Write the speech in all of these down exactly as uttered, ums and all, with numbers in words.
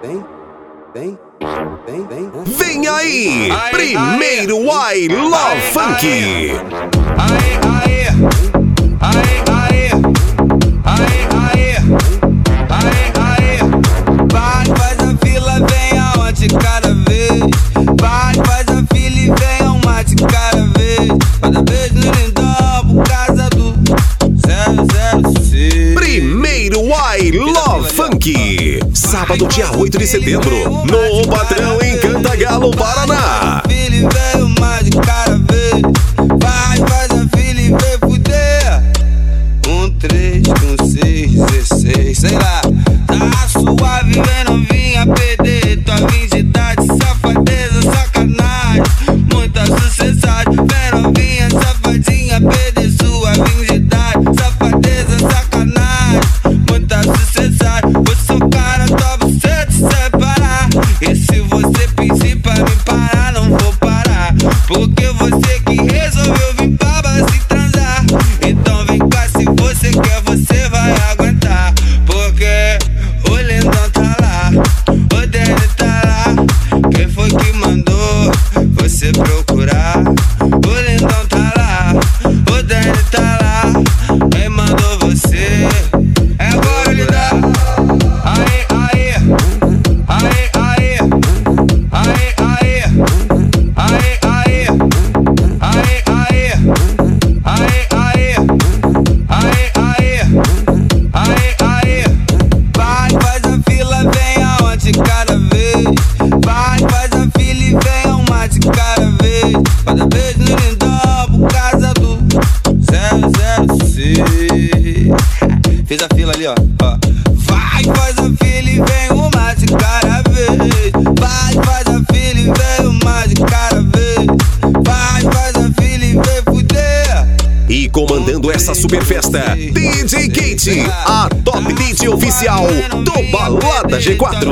vem, vem, vem, vem. Vem aí, primeiro I Love Funk. Aí, aí, aí, aí, aí, aí, aí, aí. Vai, faz a fila, vem aonde cada vez. Vai, faz a fila e vem ao mate cada vez. Cada vez no lindão por causa do zero zero seis. Primeiro I Love Funk. Sábado, dia oito de setembro, no Patrão, em Cantagalo, Paraná. Fila e vem o mate cada vez. Vai, faz a fila e vem fuder. Um, três, com seis, dezesseis, sei lá. Tá suave, vem novinha, perder tua virgindade. Safadeza, sacanagem, muita sucessagem. Vem novinha, safadinha, perder sua virgindade. Safadeza, sacanagem, muita sucessagem. Vou socar na tua buceta e separar. E se você pedir pra me parar, não vou parar. Porque você que resolveu vir pra base transar. Então vem cá, se você quer, você vai aguentar. Porque o lindão tá lá, o Danny tá lá. Quem foi que mandou você procurar? O lindão tá lá, o Danny tá lá. Quem mandou você? É agora, lindão. Aí, aí, aí, aí, aí, aí, aí, aí, aí, aí, aí, aí, aí, aí, aí, aí. Vai, faz a fila, vem aonde cada vez. Vai, faz a fila e vem ao mate cada vez. Cada vez no lindão por causa do zero zero seis. Fiz a fila ali, ó, ó. Vai, faz a fila e vem o mate cada vez. Vai, faz a fila e vem o mate cada vez. Vai, faz a fila e vem fuder. E comandando essa super festa, D J Kate, a top D J oficial do Balada G quatro.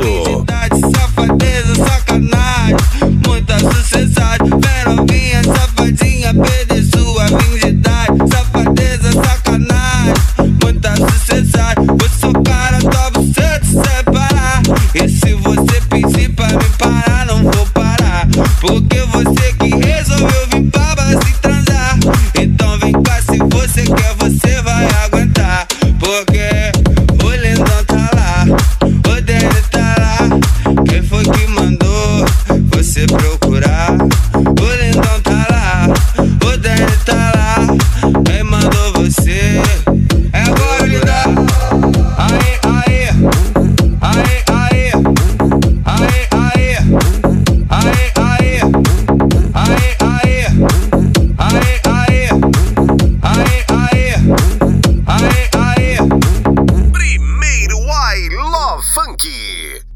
Safadeza, sacanagem, muita sucessagem. Vem novinha, safadinha, perder sua virgindade. Safadeza, sacanagem, muita sucessagem. Vou socar na tua buceta e separar. E se você pedir pra me parar, não vou parar. Porque você que resolveu vir pra base transar. Então vem cá, se você quer, você vai aguentar. Porque o lindão tá lá, o Danny tá lá. Quem foi que mandou você procurar? O lindão tá lá, o Danny tá lá. Quem mandou você? É agora, lindão. Aí, aí, aí, aí, aí, aí, aí, aí, aí, aí, aí, aí, aí, aí, aí, aí. Primeiro I Love Funk.